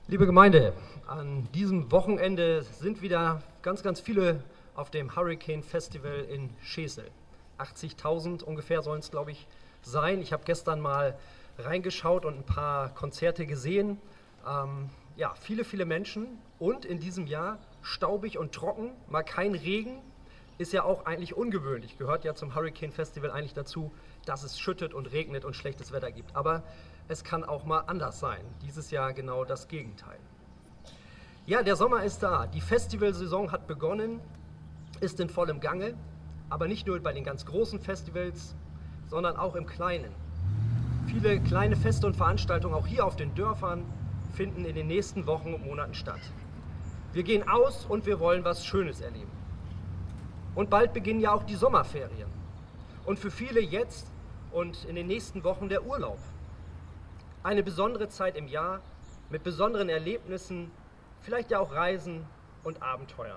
Liebe Gemeinde, an diesem Wochenende sind wieder ganz viele auf dem Hurricane Festival in Schesel. 80.000 ungefähr sollen es, glaube ich, sein. Ich habe gestern mal reingeschaut und ein paar Konzerte gesehen. Viele Menschen und in diesem Jahr staubig und trocken, mal kein Regen, ist ja auch eigentlich ungewöhnlich. Gehört ja zum Hurricane Festival eigentlich dazu, dass es schüttet und regnet und schlechtes Wetter gibt. Aber es kann auch mal anders sein. Dieses Jahr genau das Gegenteil. Ja, der Sommer ist da. Die Festivalsaison hat begonnen, ist in vollem Gange. Aber nicht nur bei den ganz großen Festivals, sondern auch im Kleinen. Viele kleine Feste und Veranstaltungen auch hier auf den Dörfern finden in den nächsten Wochen und Monaten statt. Wir gehen aus und wir wollen was Schönes erleben. Und bald beginnen ja auch die Sommerferien. Und für viele jetzt und in den nächsten Wochen der Urlaub. Eine besondere Zeit im Jahr mit besonderen Erlebnissen, vielleicht ja auch Reisen und Abenteuern.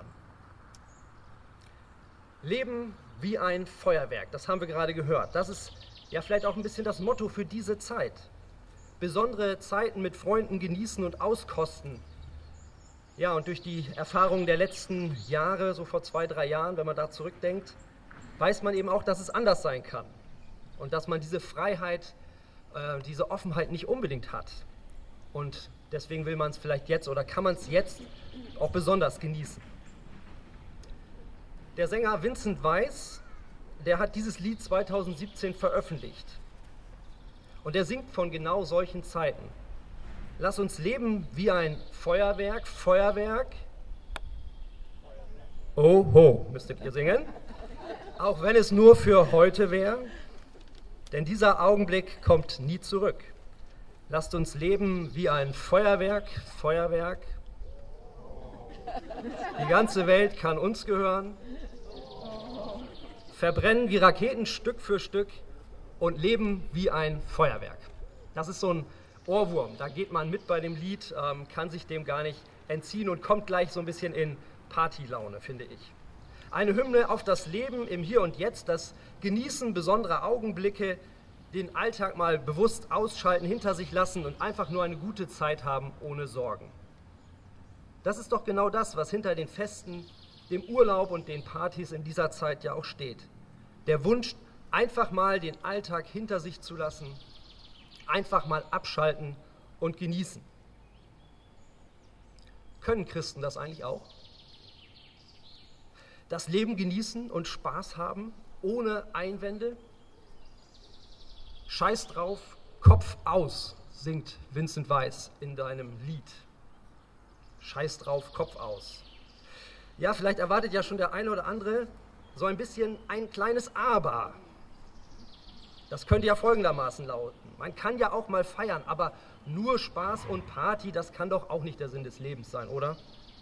Leben wie ein Feuerwerk, das haben wir gerade gehört. Das ist ja vielleicht auch ein bisschen das Motto für diese Zeit. Besondere Zeiten mit Freunden genießen und auskosten. Ja, und durch die Erfahrungen der letzten Jahre, so vor 2-3 Jahren, wenn man da zurückdenkt, weiß man eben auch, dass es anders sein kann. Und dass man diese Freiheit, diese Offenheit nicht unbedingt hat. Und deswegen will man es vielleicht jetzt oder kann man es jetzt auch besonders genießen. Der Sänger Vincent Weiss, der hat dieses Lied 2017 veröffentlicht. Und er singt von genau solchen Zeiten. Lass uns leben wie ein Feuerwerk, Feuerwerk. Oh ho, müsstet ihr singen. Auch wenn es nur für heute wäre. Denn dieser Augenblick kommt nie zurück. Lasst uns leben wie ein Feuerwerk, Feuerwerk. Die ganze Welt kann uns gehören. Verbrennen wie Raketen Stück für Stück und leben wie ein Feuerwerk. Das ist so ein Ohrwurm. Da geht man mit bei dem Lied, kann sich dem gar nicht entziehen und kommt gleich so ein bisschen in Partylaune, finde ich. Eine Hymne auf das Leben im Hier und Jetzt, das Genießen besonderer Augenblicke, den Alltag mal bewusst ausschalten, hinter sich lassen und einfach nur eine gute Zeit haben ohne Sorgen. Das ist doch genau das, was hinter den Festen, dem Urlaub und den Partys in dieser Zeit ja auch steht. Der Wunsch, einfach mal den Alltag hinter sich zu lassen, einfach mal abschalten und genießen. Können Christen das eigentlich auch? Das Leben genießen und Spaß haben, ohne Einwände? Scheiß drauf, Kopf aus, singt Vincent Weiss in deinem Lied. Scheiß drauf, Kopf aus. Ja, vielleicht erwartet ja schon der eine oder andere so ein bisschen ein kleines Aber. Das könnte ja folgendermaßen lauten. Man kann ja auch mal feiern, aber nur Spaß und Party, das kann doch auch nicht der Sinn des Lebens sein, oder?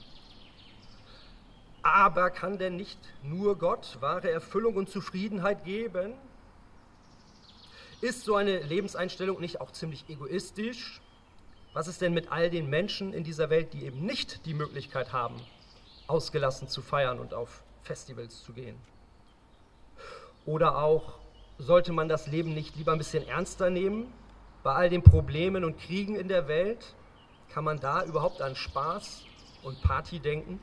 Aber kann denn nicht nur Gott wahre Erfüllung und Zufriedenheit geben? Ist so eine Lebenseinstellung nicht auch ziemlich egoistisch? Was ist denn mit all den Menschen in dieser Welt, die eben nicht die Möglichkeit haben, ausgelassen zu feiern und auf Festivals zu gehen? Oder auch, sollte man das Leben nicht lieber ein bisschen ernster nehmen? Bei all den Problemen und Kriegen in der Welt, kann man da überhaupt an Spaß und Party denken?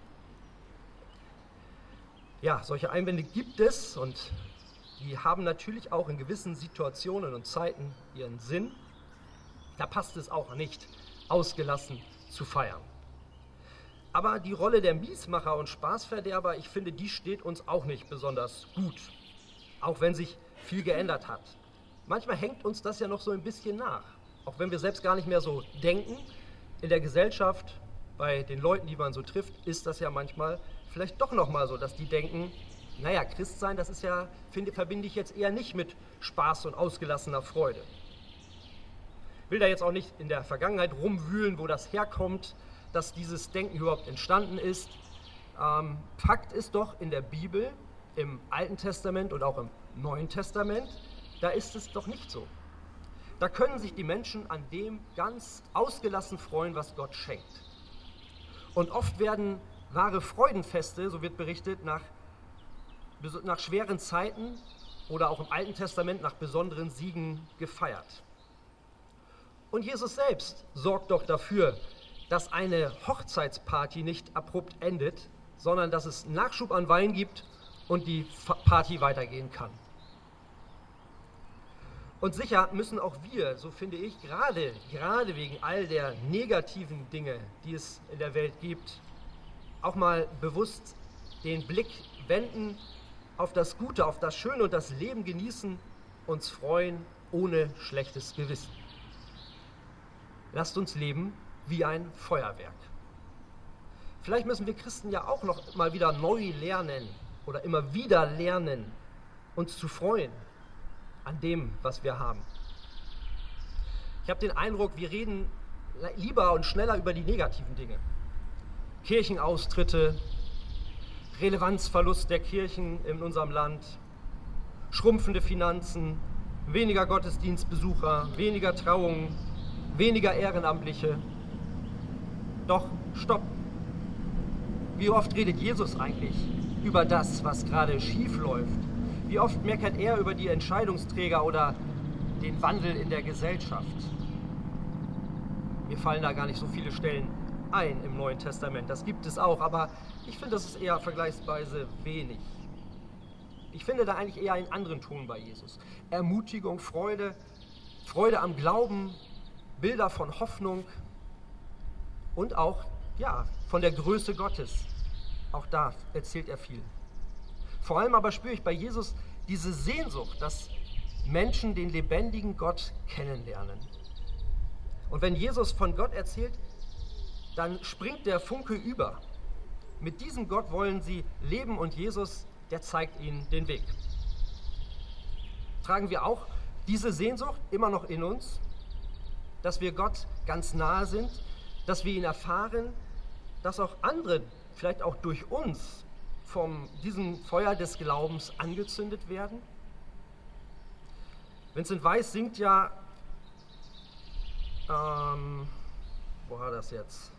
Ja, solche Einwände gibt es und die haben natürlich auch in gewissen Situationen und Zeiten ihren Sinn. Da passt es auch nicht, ausgelassen zu feiern. Aber die Rolle der Miesmacher und Spaßverderber, ich finde, die steht uns auch nicht besonders gut, auch wenn sich viel geändert hat. Manchmal hängt uns das ja noch so ein bisschen nach, auch wenn wir selbst gar nicht mehr so denken. In der Gesellschaft, bei den Leuten, die man so trifft, ist das ja manchmal vielleicht doch noch mal so, dass die denken, naja, Christsein, das ist ja, verbinde ich jetzt eher nicht mit Spaß und ausgelassener Freude. Will da jetzt auch nicht in der Vergangenheit rumwühlen, wo das herkommt, dass dieses Denken überhaupt entstanden ist. Fakt ist doch, in der Bibel, im Alten Testament und auch im Neuen Testament, da ist es doch nicht so. Da können sich die Menschen an dem ganz ausgelassen freuen, was Gott schenkt. Und oft werden wahre Freudenfeste, so wird berichtet, nach schweren Zeiten oder auch im Alten Testament nach besonderen Siegen gefeiert. Und Jesus selbst sorgt doch dafür, dass eine Hochzeitsparty nicht abrupt endet, sondern dass es Nachschub an Wein gibt und die Party weitergehen kann. Und sicher müssen auch wir, so finde ich, gerade wegen all der negativen Dinge, die es in der Welt gibt, auch mal bewusst den Blick wenden auf das Gute, auf das Schöne und das Leben genießen, uns freuen ohne schlechtes Gewissen. Lasst uns leben wie ein Feuerwerk. Vielleicht müssen wir Christen ja auch noch mal wieder neu lernen oder immer wieder lernen, uns zu freuen an dem, was wir haben. Ich habe den Eindruck, wir reden lieber und schneller über die negativen Dinge. Kirchenaustritte, Relevanzverlust der Kirchen in unserem Land, schrumpfende Finanzen, weniger Gottesdienstbesucher, weniger Trauungen, weniger Ehrenamtliche. Doch, stopp! Wie oft redet Jesus eigentlich über das, was gerade schief läuft? Wie oft meckert er über die Entscheidungsträger oder den Wandel in der Gesellschaft? Mir fallen da gar nicht so viele Stellen ein im Neuen Testament. Das gibt es auch, aber ich finde, das ist eher vergleichsweise wenig. Ich finde da eigentlich eher einen anderen Ton bei Jesus. Ermutigung, Freude, Freude am Glauben, Bilder von Hoffnung und auch, ja, von der Größe Gottes. Auch da erzählt er viel. Vor allem aber spüre ich bei Jesus diese Sehnsucht, dass Menschen den lebendigen Gott kennenlernen. Und wenn Jesus von Gott erzählt, dann springt der Funke über. Mit diesem Gott wollen sie leben und Jesus, der zeigt ihnen den Weg. Tragen wir auch diese Sehnsucht immer noch in uns, dass wir Gott ganz nahe sind, dass wir ihn erfahren, dass auch andere, vielleicht auch durch uns, von diesem Feuer des Glaubens angezündet werden? Vincent Weiss singt ja, wo war das jetzt?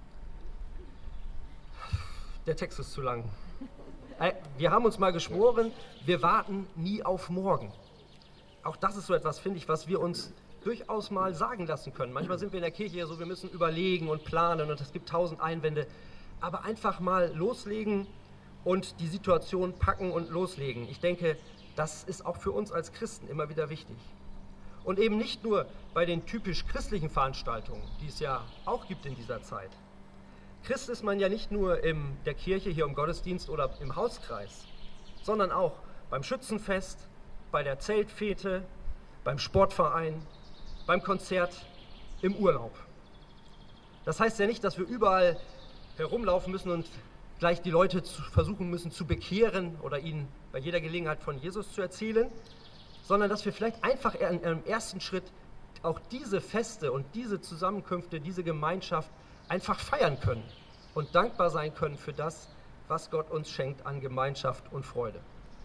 Der Text ist zu lang. Wir haben uns mal geschworen, wir warten nie auf morgen. Auch das ist so etwas, finde ich, was wir uns durchaus mal sagen lassen können. Manchmal sind wir in der Kirche ja so, wir müssen überlegen und planen und es gibt 1000 Einwände. Aber einfach mal loslegen und die Situation packen und loslegen. Ich denke, das ist auch für uns als Christen immer wieder wichtig. Und eben nicht nur bei den typisch christlichen Veranstaltungen, die es ja auch gibt in dieser Zeit. Christ ist man ja nicht nur in der Kirche, hier im Gottesdienst oder im Hauskreis, sondern auch beim Schützenfest, bei der Zeltfete, beim Sportverein, beim Konzert, im Urlaub. Das heißt ja nicht, dass wir überall herumlaufen müssen und gleich die Leute versuchen müssen zu bekehren oder ihnen bei jeder Gelegenheit von Jesus zu erzählen, sondern dass wir vielleicht einfach im ersten Schritt auch diese Feste und diese Zusammenkünfte, diese Gemeinschaft einfach feiern können und dankbar sein können für das, was Gott uns schenkt an Gemeinschaft und Freude.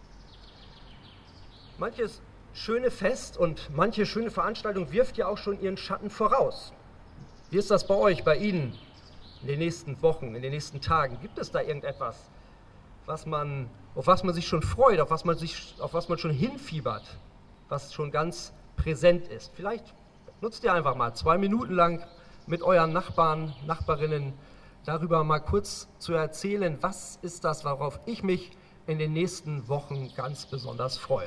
Manches schöne Fest und manche schöne Veranstaltung wirft ja auch schon ihren Schatten voraus. Wie ist das bei euch, bei Ihnen in den nächsten Wochen, in den nächsten Tagen? Gibt es da irgendetwas, auf was man sich schon freut, auf was man schon hinfiebert, was schon ganz präsent ist? Vielleicht nutzt ihr einfach mal 2 Minuten lang mit euren Nachbarn, Nachbarinnen darüber mal kurz zu erzählen, was ist das, worauf ich mich in den nächsten Wochen ganz besonders freue.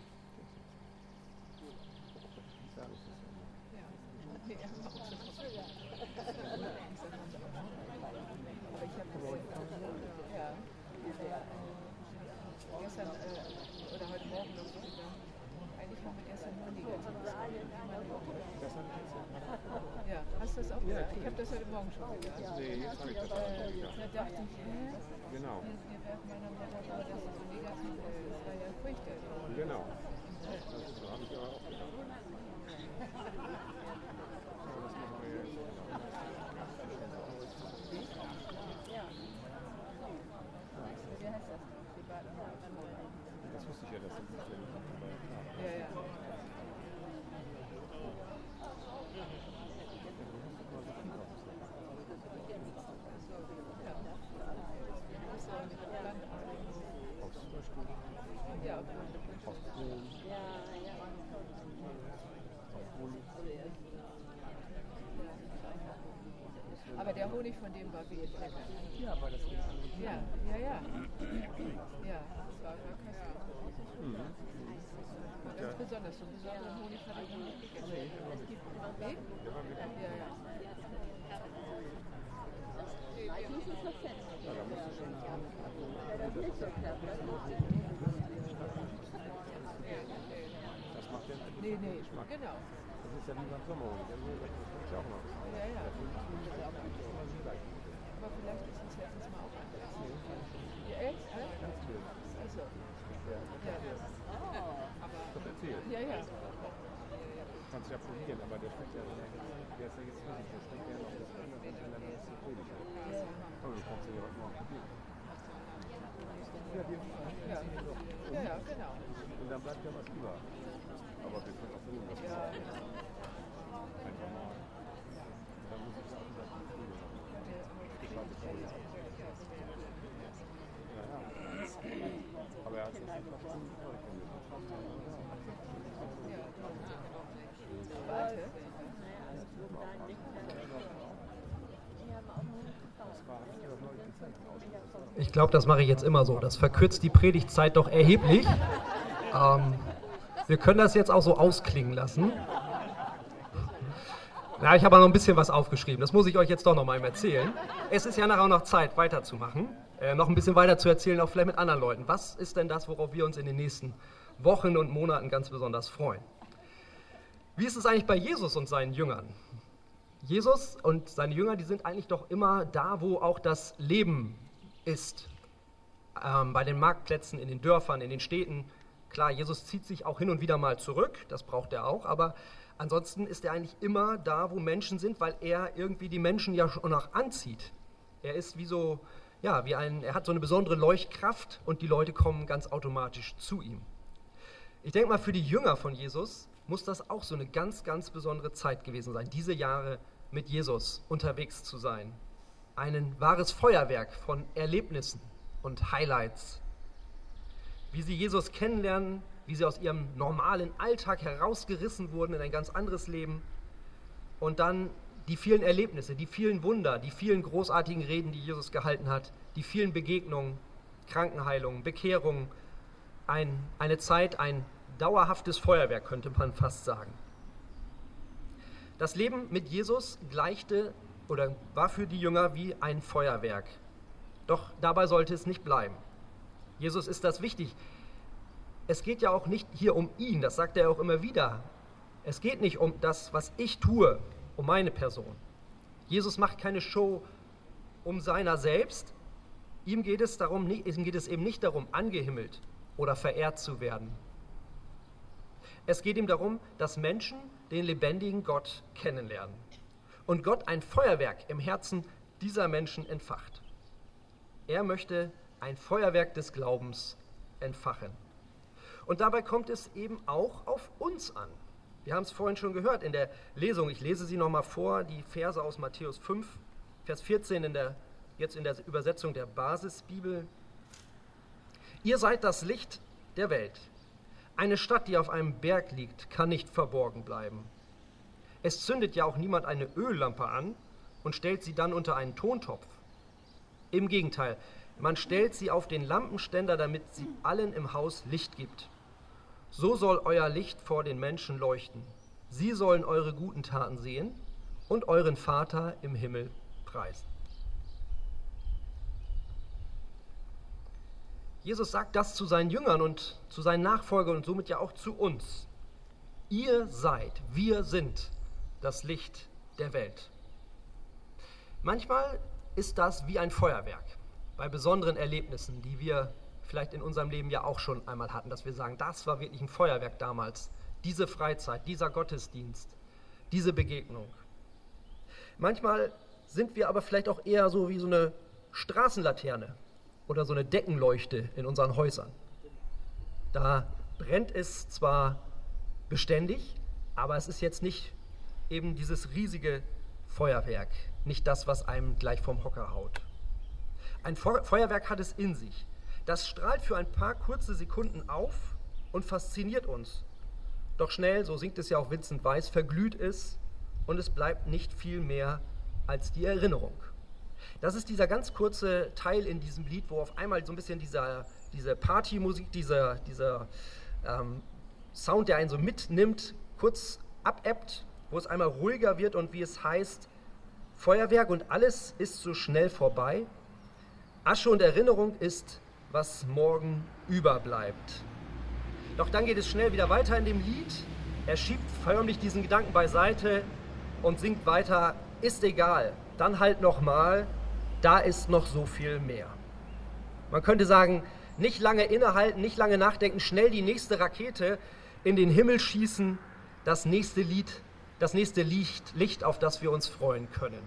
Ja, hast du das auch gesagt? Ich habe das heute Morgen schon gesagt. Nee, jetzt habe ich das auch Da gesagt. dachte ich, Genau. wir werfen meiner Mutter vor, dass es so negativ ist. Das war ja furchtbar. Genau. So habe ich aber auch gedacht. Aber das machen wir jetzt. Wie heißt das? Die Baden. Das wusste ich ja, dass das nicht so ist. Ja, ja. Aus Stuhl. Ja, Aus Polen. Honig von dem war wirklich lecker. Ja, weil das nicht andere Ja, ja, ja. Ja, das war köstlich. War ganz besonders. So besonderen Honig hatte ich noch nicht gegessen. Nee? Ja, ja. Das macht den Nee, nee, Geschmack. genau. Das ist ja wie beim Sommerhonig. Das ist ja auch noch. Ja, ja. Das ist ja auch nicht gleich. Aber vielleicht ist es jetzt mal auch anders. Ja, echt? Also. Ja. Das erzählt. Ja, ja. Kannst du ja probieren, aber der schmeckt ja, der ist ja jetzt nicht, der schmeckt ja noch das andere, wenn er das so fröhlich ist. Aber du kannst ja heute mal probieren. Ja, Ja, ja, genau. und dann bleibt ja was über. Aber wir können auch so was Ja. einfach mal. Und dann muss ich auch wieder früher. Ja, ja. Aber er hat das nicht verstanden. Warte. Ich glaube, das mache ich jetzt immer so. Das verkürzt die Predigtzeit doch erheblich. Wir können das jetzt auch so ausklingen lassen. Ja, ich habe noch ein bisschen was aufgeschrieben. Das muss ich euch jetzt doch noch mal erzählen. Es ist ja nachher auch noch Zeit, weiterzumachen. Noch ein bisschen weiter zu erzählen, auch vielleicht mit anderen Leuten. Was ist denn das, worauf wir uns in den nächsten Wochen und Monaten ganz besonders freuen? Wie ist es eigentlich bei Jesus und seinen Jüngern? Jesus und seine Jünger, die sind eigentlich doch immer da, wo auch das Leben ist. Bei den Marktplätzen, in den Dörfern, in den Städten. Klar, Jesus zieht sich auch hin und wieder mal zurück, das braucht er auch, aber ansonsten ist er eigentlich immer da, wo Menschen sind, weil er irgendwie die Menschen ja schon auch anzieht. Er ist wie so, ja, er hat so eine besondere Leuchtkraft und die Leute kommen ganz automatisch zu ihm. Ich denke mal, für die Jünger von Jesus muss das auch so eine ganz, ganz besondere Zeit gewesen sein, diese Jahre mit Jesus unterwegs zu sein. Ein wahres Feuerwerk von Erlebnissen und Highlights. Wie sie Jesus kennenlernen, wie sie aus ihrem normalen Alltag herausgerissen wurden in ein ganz anderes Leben. Und dann die vielen Erlebnisse, die vielen Wunder, die vielen großartigen Reden, die Jesus gehalten hat, die vielen Begegnungen, Krankenheilungen, Bekehrungen. Eine Zeit, ein dauerhaftes Feuerwerk, könnte man fast sagen. Das Leben mit Jesus war für die Jünger wie ein Feuerwerk. Doch dabei sollte es nicht bleiben. Jesus ist das wichtig. Es geht ja auch nicht hier um ihn, das sagt er auch immer wieder. Es geht nicht um das, was ich tue, um meine Person. Jesus macht keine Show um seiner selbst. Ihm geht es eben nicht darum, angehimmelt oder verehrt zu werden. Es geht ihm darum, dass Menschen den lebendigen Gott kennenlernen und Gott ein Feuerwerk im Herzen dieser Menschen entfacht. Er möchte ein Feuerwerk des Glaubens entfachen. Und dabei kommt es eben auch auf uns an. Wir haben es vorhin schon gehört in der Lesung. Ich lese sie nochmal vor, die Verse aus Matthäus 5, Vers 14, jetzt in der Übersetzung der Basisbibel. Ihr seid das Licht der Welt. Eine Stadt, die auf einem Berg liegt, kann nicht verborgen bleiben. Es zündet ja auch niemand eine Öllampe an und stellt sie dann unter einen Tontopf. Im Gegenteil, man stellt sie auf den Lampenständer, damit sie allen im Haus Licht gibt. So soll euer Licht vor den Menschen leuchten. Sie sollen eure guten Taten sehen und euren Vater im Himmel preisen. Jesus sagt das zu seinen Jüngern und zu seinen Nachfolgern und somit ja auch zu uns. Wir sind das Licht der Welt. Manchmal ist das wie ein Feuerwerk bei besonderen Erlebnissen, die wir vielleicht in unserem Leben ja auch schon einmal hatten, dass wir sagen, das war wirklich ein Feuerwerk damals, diese Freizeit, dieser Gottesdienst, diese Begegnung. Manchmal sind wir aber vielleicht auch eher so wie so eine Straßenlaterne oder so eine Deckenleuchte in unseren Häusern. Da brennt es zwar beständig, aber es ist jetzt nicht eben dieses riesige Feuerwerk, nicht das, was einem gleich vom Hocker haut. Ein Feuerwerk hat es in sich. Das strahlt für ein paar kurze Sekunden auf und fasziniert uns. Doch schnell, so singt es ja auch Vincent Weiss, verglüht es und es bleibt nicht viel mehr als die Erinnerung Das ist dieser ganz kurze Teil in diesem Lied, wo auf einmal so ein bisschen diese Partymusik, dieser Sound, der einen so mitnimmt, kurz abebbt, wo es einmal ruhiger wird und wie es heißt, Feuerwerk und alles ist so schnell vorbei. Asche und Erinnerung ist, was morgen überbleibt. Doch dann geht es schnell wieder weiter in dem Lied. Er schiebt förmlich diesen Gedanken beiseite und singt weiter, ist egal, dann halt nochmal, da ist noch so viel mehr. Man könnte sagen, nicht lange innehalten, nicht lange nachdenken, schnell die nächste Rakete in den Himmel schießen, das nächste Licht, auf das wir uns freuen können.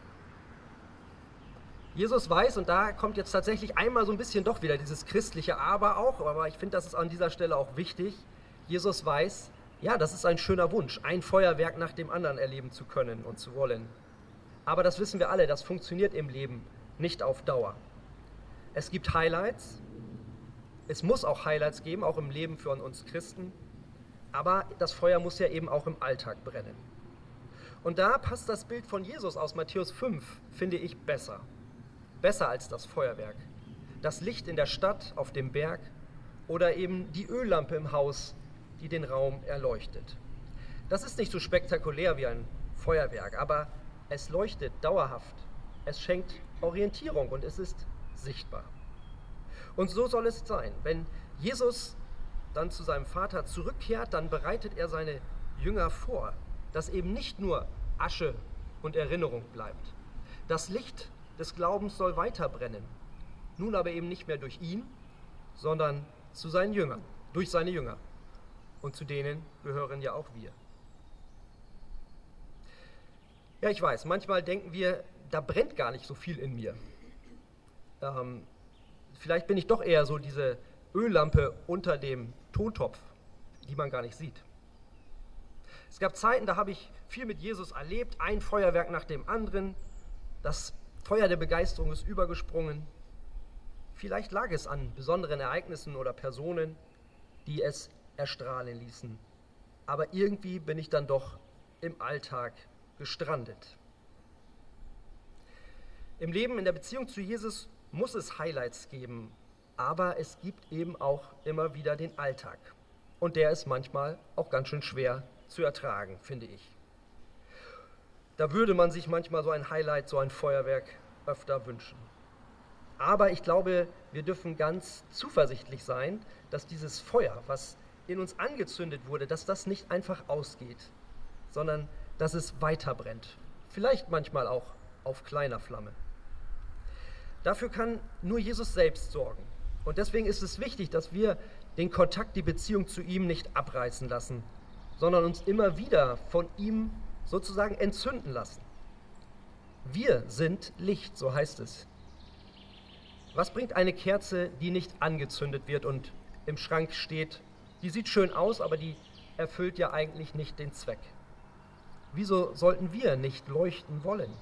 Jesus weiß, und da kommt jetzt tatsächlich einmal so ein bisschen doch wieder dieses christliche aber ich finde, das ist an dieser Stelle auch wichtig. Jesus weiß, ja, das ist ein schöner Wunsch, ein Feuerwerk nach dem anderen erleben zu können und zu wollen. Aber das wissen wir alle, das funktioniert im Leben nicht auf Dauer. Es gibt Highlights, es muss auch Highlights geben, auch im Leben für uns Christen, aber das Feuer muss ja eben auch im Alltag brennen. Und da passt das Bild von Jesus aus Matthäus 5, finde ich, besser. Besser als das Feuerwerk. Das Licht in der Stadt, auf dem Berg oder eben die Öllampe im Haus, die den Raum erleuchtet. Das ist nicht so spektakulär wie ein Feuerwerk, aber es leuchtet dauerhaft. Es schenkt Orientierung und es ist sichtbar. Und so soll es sein. Wenn Jesus dann zu seinem Vater zurückkehrt, dann bereitet er seine Jünger vor, dass eben nicht nur Asche und Erinnerung bleibt. Das Licht des Glaubens soll weiter brennen. Nun aber eben nicht mehr durch ihn, sondern zu seinen Jüngern, durch seine Jünger. Und zu denen gehören ja auch wir. Ja, ich weiß, manchmal denken wir, da brennt gar nicht so viel in mir. Vielleicht bin ich doch eher so diese Öllampe unter dem Tontopf, die man gar nicht sieht. Es gab Zeiten, da habe ich viel mit Jesus erlebt, ein Feuerwerk nach dem anderen. Das Feuer der Begeisterung ist übergesprungen. Vielleicht lag es an besonderen Ereignissen oder Personen, die es erstrahlen ließen. Aber irgendwie bin ich dann doch im Alltag gestrandet. Im Leben, in der Beziehung zu Jesus muss es Highlights geben, aber es gibt eben auch immer wieder den Alltag. Und der ist manchmal auch ganz schön schwer zu ertragen, finde ich. Da würde man sich manchmal so ein Highlight, so ein Feuerwerk öfter wünschen. Aber ich glaube, wir dürfen ganz zuversichtlich sein, dass dieses Feuer, was in uns angezündet wurde, dass das nicht einfach ausgeht, sondern dass es weiter brennt. Vielleicht manchmal auch auf kleiner Flamme. Dafür kann nur Jesus selbst sorgen. Und deswegen ist es wichtig, dass wir den Kontakt, die Beziehung zu ihm nicht abreißen lassen, sondern uns immer wieder von ihm sozusagen entzünden lassen. Wir sind Licht, so heißt es. Was bringt eine Kerze, die nicht angezündet wird und im Schrank steht? Die sieht schön aus, aber die erfüllt ja eigentlich nicht den Zweck. Wieso sollten wir nicht leuchten wollen?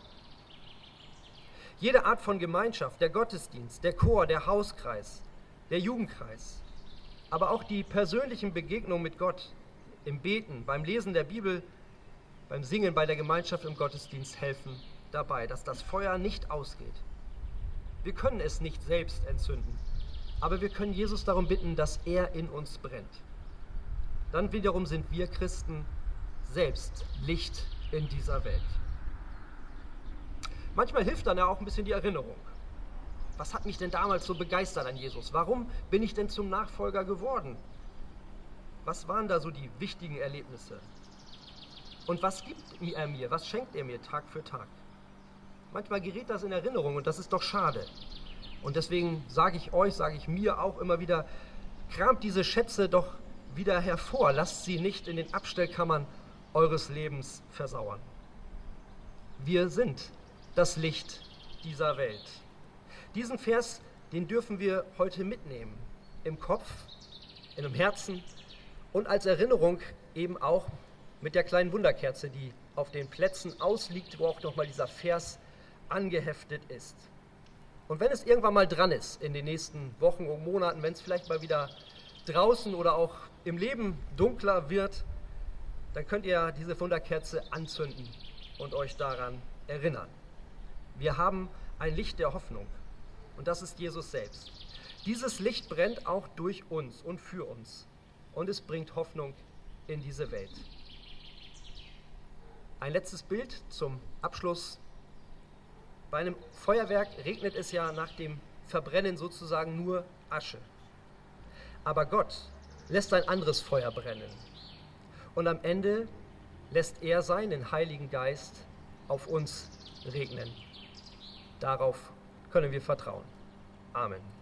Jede Art von Gemeinschaft, der Gottesdienst, der Chor, der Hauskreis, der Jugendkreis, aber auch die persönlichen Begegnungen mit Gott, im Beten, beim Lesen der Bibel, beim Singen, bei der Gemeinschaft im Gottesdienst helfen dabei, dass das Feuer nicht ausgeht. Wir können es nicht selbst entzünden, aber wir können Jesus darum bitten, dass er in uns brennt. Dann wiederum sind wir Christen selbst Licht in dieser Welt. Manchmal hilft dann ja auch ein bisschen die Erinnerung. Was hat mich denn damals so begeistert an Jesus? Warum bin ich denn zum Nachfolger geworden? Was waren da so die wichtigen Erlebnisse? Und was gibt er mir? Was schenkt er mir Tag für Tag? Manchmal gerät das in Erinnerung und das ist doch schade. Und deswegen sage ich mir auch immer wieder, kramt diese Schätze doch wieder hervor. Lasst sie nicht in den Abstellkammern eures Lebens versauern. Wir sind das Licht dieser Welt. Diesen Vers, den dürfen wir heute mitnehmen. Im Kopf, in dem Herzen und als Erinnerung eben auch mit der kleinen Wunderkerze, die auf den Plätzen ausliegt, wo auch nochmal dieser Vers angeheftet ist. Und wenn es irgendwann mal dran ist, in den nächsten Wochen und Monaten, wenn es vielleicht mal wieder draußen oder auch im Leben dunkler wird, dann könnt ihr diese Wunderkerze anzünden und euch daran erinnern. Wir haben ein Licht der Hoffnung. Und das ist Jesus selbst. Dieses Licht brennt auch durch uns und für uns. Und es bringt Hoffnung in diese Welt. Ein letztes Bild zum Abschluss. Bei einem Feuerwerk regnet es ja nach dem Verbrennen sozusagen nur Asche. Aber Gott lässt ein anderes Feuer brennen. Und am Ende lässt er seinen Heiligen Geist auf uns regnen. Darauf können wir vertrauen. Amen.